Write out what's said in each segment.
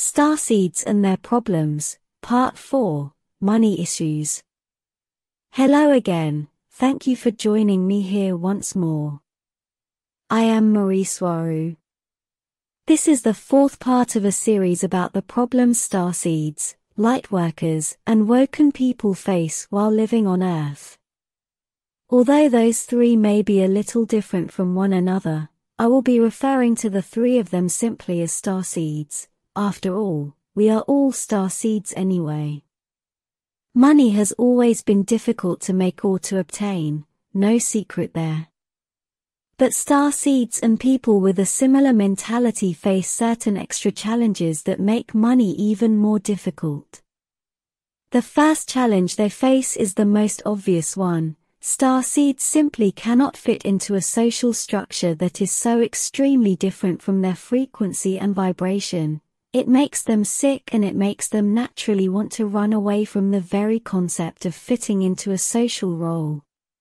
Starseeds and Their Problems, Part 4, Money Issues. Hello again, thank you for joining me here once more. I am Marie Soirou. This is the fourth part of a series about the problems starseeds, lightworkers, and woken people face while living on Earth. Although those three may be a little different from one another, I will be referring to the three of them simply as starseeds. After all, we are all starseeds anyway. Money has always been difficult to make or to obtain, no secret there. But starseeds and people with a similar mentality face certain extra challenges that make money even more difficult. The first challenge they face is the most obvious one. Starseeds simply cannot fit into a social structure that is so extremely different from their frequency and vibration. It makes them sick and it makes them naturally want to run away from the very concept of fitting into a social role.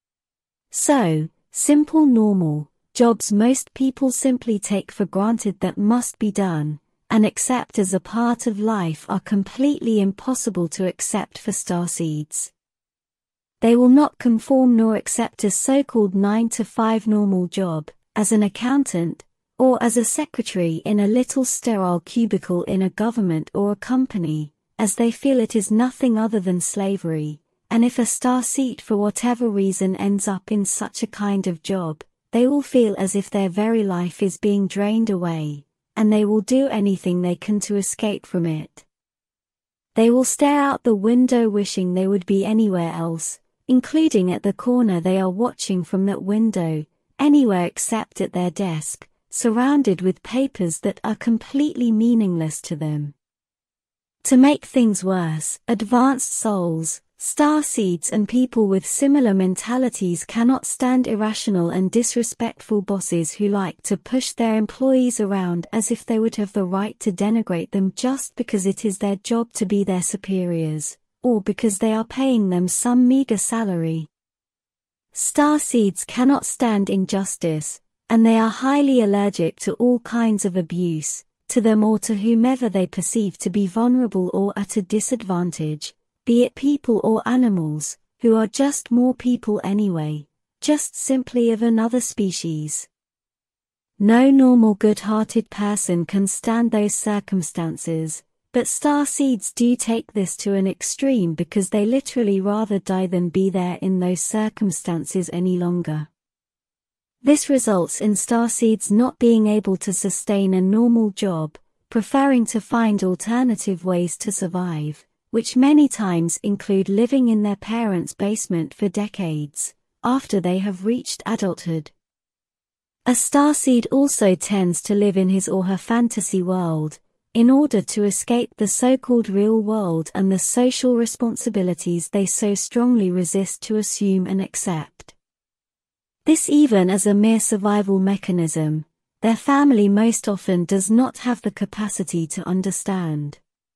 So, simple normal jobs most people simply take for granted that must be done, and accept as a part of life are completely impossible to accept for starseeds. They will not conform nor accept a so-called 9-to-5 normal job, as an accountant, or as a secretary in a little sterile cubicle in a government or a company, as they feel it is nothing other than slavery, and if a starseed for whatever reason ends up in such a kind of job, they will feel as if their very life is being drained away, and they will do anything they can to escape from it. They will stare out the window wishing they would be anywhere else, including at the corner they are watching from that window, anywhere except at their desk, surrounded with papers that are completely meaningless to them. To make things worse, advanced souls, starseeds and people with similar mentalities cannot stand irrational and disrespectful bosses who like to push their employees around as if they would have the right to denigrate them just because it is their job to be their superiors, or because they are paying them some meager salary. Starseeds cannot stand injustice, and they are highly allergic to all kinds of abuse, to them or to whomever they perceive to be vulnerable or at a disadvantage, be it people or animals, who are just more people anyway, just simply of another species. No normal good-hearted person can stand those circumstances, but starseeds do take this to an extreme because they literally rather die than be there in those circumstances any longer. This results in starseeds not being able to sustain a normal job, preferring to find alternative ways to survive, which many times include living in their parents' basement for decades, after they have reached adulthood. A starseed also tends to live in his or her fantasy world, in order to escape the so-called real world and the social responsibilities they so strongly resist to assume and accept. This even as a mere survival mechanism, their family most often does not have the capacity to understand.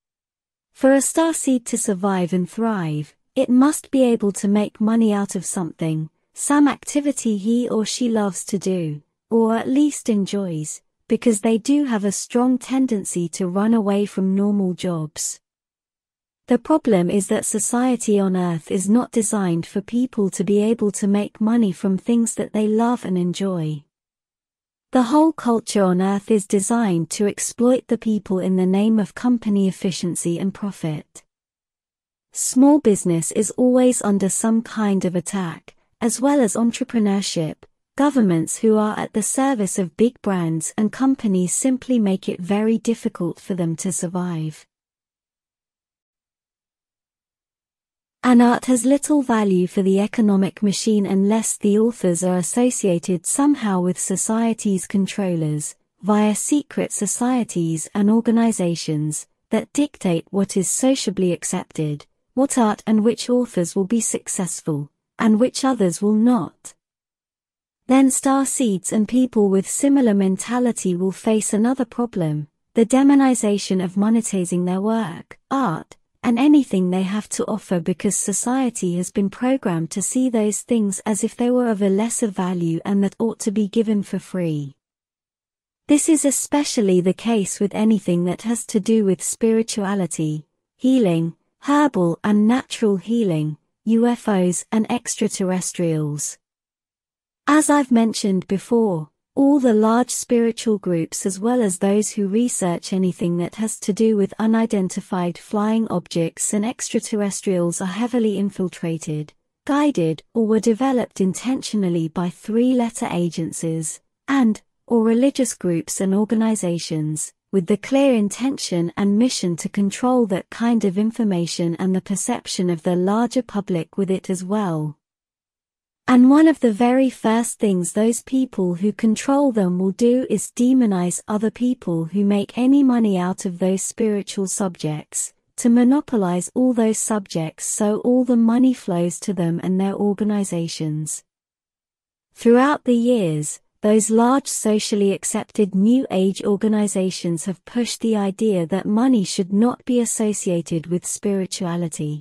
For a starseed to survive and thrive, it must be able to make money out of something, some activity he or she loves to do, or at least enjoys, because they do have a strong tendency to run away from normal jobs. The problem is that society on Earth is not designed for people to be able to make money from things that they love and enjoy. The whole culture on Earth is designed to exploit the people in the name of company efficiency and profit. Small business is always under some kind of attack, as well as entrepreneurship. Governments who are at the service of big brands and companies simply make it very difficult for them to survive. An art has little value for the economic machine unless the authors are associated somehow with society's controllers, via secret societies and organizations, that dictate what is sociably accepted, what art and which authors will be successful, and which others will not. Then starseeds and people with similar mentality will face another problem, the demonization of monetizing their work, art, and anything they have to offer because society has been programmed to see those things as if they were of a lesser value and that ought to be given for free. This is especially the case with anything that has to do with spirituality, healing, herbal and natural healing, UFOs and extraterrestrials. As I've mentioned before, all the large spiritual groups as well as those who research anything that has to do with unidentified flying objects and extraterrestrials are heavily infiltrated, guided, or were developed intentionally by three-letter agencies, or religious groups and organizations, with the clear intention and mission to control that kind of information and the perception of the larger public with it as well. And one of the very first things those people who control them will do is demonize other people who make any money out of those spiritual subjects, to monopolize all those subjects so all the money flows to them and their organizations. Throughout the years, those large socially accepted New Age organizations have pushed the idea that money should not be associated with spirituality.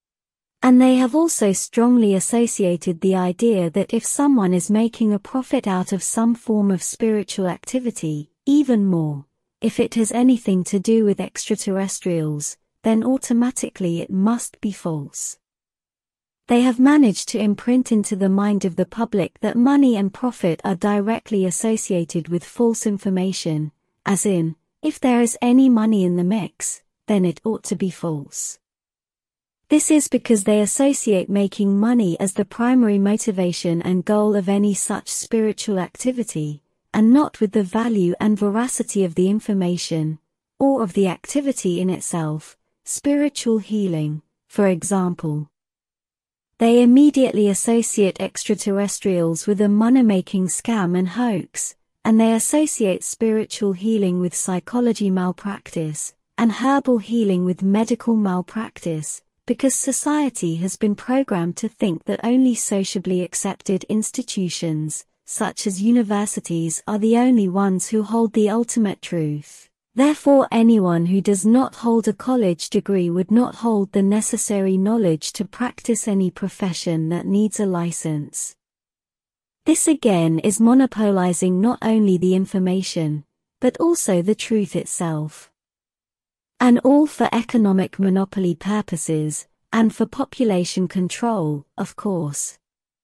And they have also strongly associated the idea that if someone is making a profit out of some form of spiritual activity, even more, if it has anything to do with extraterrestrials, then automatically it must be false. They have managed to imprint into the mind of the public that money and profit are directly associated with false information, as in, if there is any money in the mix, then it ought to be false. This is because they associate making money as the primary motivation and goal of any such spiritual activity, and not with the value and veracity of the information, or of the activity in itself, spiritual healing, for example. They immediately associate extraterrestrials with a money-making scam and hoax, and they associate spiritual healing with psychology malpractice, and herbal healing with medical malpractice, because society has been programmed to think that only sociably accepted institutions, such as universities, are the only ones who hold the ultimate truth. Therefore, anyone who does not hold a college degree would not hold the necessary knowledge to practice any profession that needs a license. This again is monopolizing not only the information, but also the truth itself. And all for economic monopoly purposes, and for population control, of course.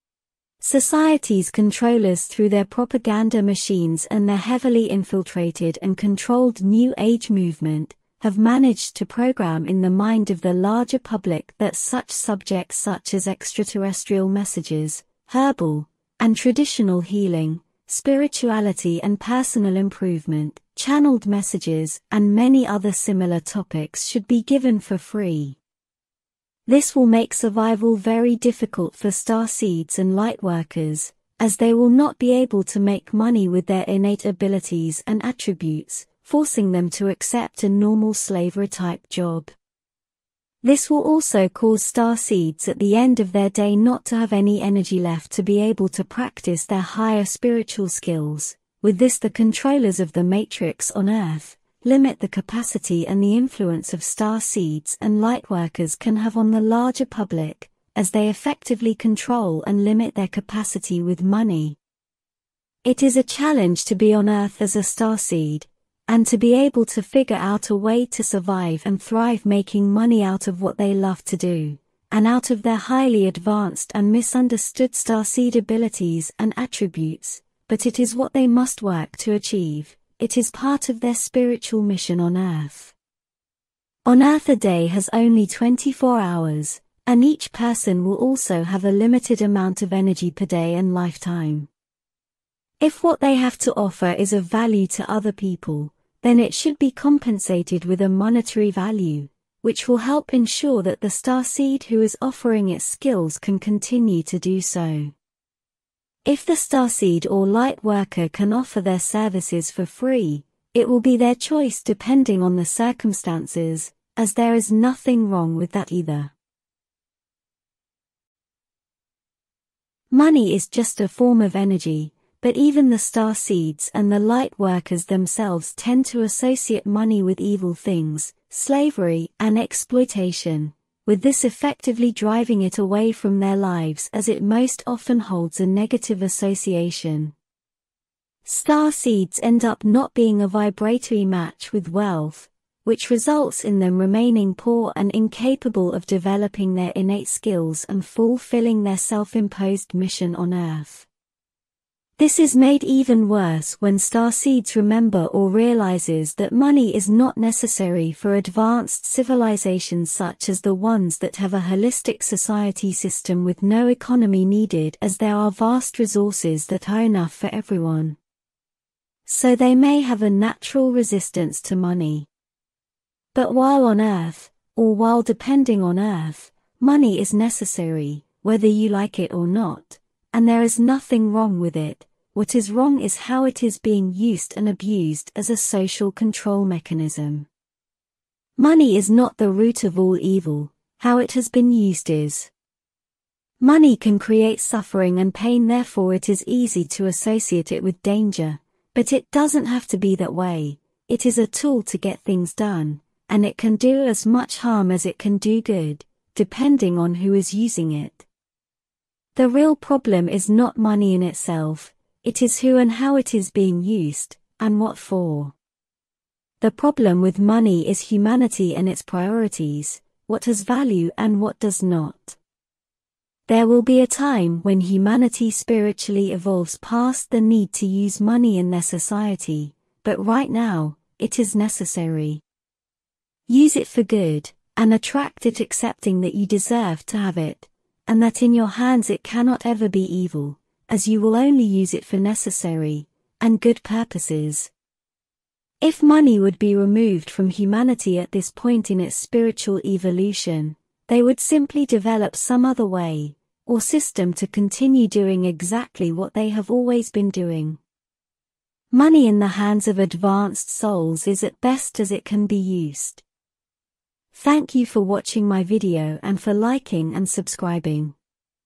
Society's controllers through their propaganda machines and their heavily infiltrated and controlled New Age movement, have managed to program in the mind of the larger public that such subjects such as extraterrestrial messages, herbal, and traditional healing, spirituality and personal improvement, channeled messages, and many other similar topics should be given for free. This will make survival very difficult for starseeds and lightworkers, as they will not be able to make money with their innate abilities and attributes, forcing them to accept a normal slavery-type job. This will also cause starseeds at the end of their day not to have any energy left to be able to practice their higher spiritual skills. With this, the controllers of the Matrix on Earth limit the capacity and the influence of starseeds and lightworkers can have on the larger public, as they effectively control and limit their capacity with money. It is a challenge to be on Earth as a starseed, and to be able to figure out a way to survive and thrive making money out of what they love to do, and out of their highly advanced and misunderstood starseed abilities and attributes, but it is what they must work to achieve. It is part of their spiritual mission on Earth. On Earth, a day has only 24 hours, and each person will also have a limited amount of energy per day and lifetime. If what they have to offer is of value to other people, then it should be compensated with a monetary value, which will help ensure that the starseed who is offering its skills can continue to do so. If the starseed or light worker can offer their services for free, it will be their choice depending on the circumstances, as there is nothing wrong with that either. Money is just a form of energy, but even the starseeds and the light workers themselves tend to associate money with evil things, slavery and exploitation, with this effectively driving it away from their lives as it most often holds a negative association. Star seeds end up not being a vibratory match with wealth, which results in them remaining poor and incapable of developing their innate skills and fulfilling their self-imposed mission on Earth. This is made even worse when starseeds remember or realizes that money is not necessary for advanced civilizations such as the ones that have a holistic society system with no economy needed, as there are vast resources that are enough for everyone. So they may have a natural resistance to money. But while on Earth, or while depending on Earth, money is necessary, whether you like it or not, and there is nothing wrong with it. What is wrong is how it is being used and abused as a social control mechanism. Money is not the root of all evil, how it has been used is. Money can create suffering and pain, therefore it is easy to associate it with danger, but it doesn't have to be that way. It is a tool to get things done, and it can do as much harm as it can do good, depending on who is using it. The real problem is not money in itself. It is who and how it is being used, and what for. The problem with money is humanity and its priorities, what has value and what does not. There will be a time when humanity spiritually evolves past the need to use money in their society, but right now, it is necessary. Use it for good, and attract it accepting that you deserve to have it, and that in your hands it cannot ever be evil, as you will only use it for necessary and good purposes. If money would be removed from humanity at this point in its spiritual evolution, they would simply develop some other way or system to continue doing exactly what they have always been doing. Money in the hands of advanced souls is at best as it can be used. Thank you for watching my video and for liking and subscribing.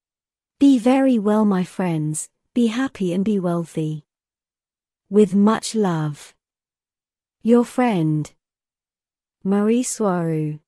Be very well, my friends, be happy and be wealthy. With much love. Your friend, Marie Soirou.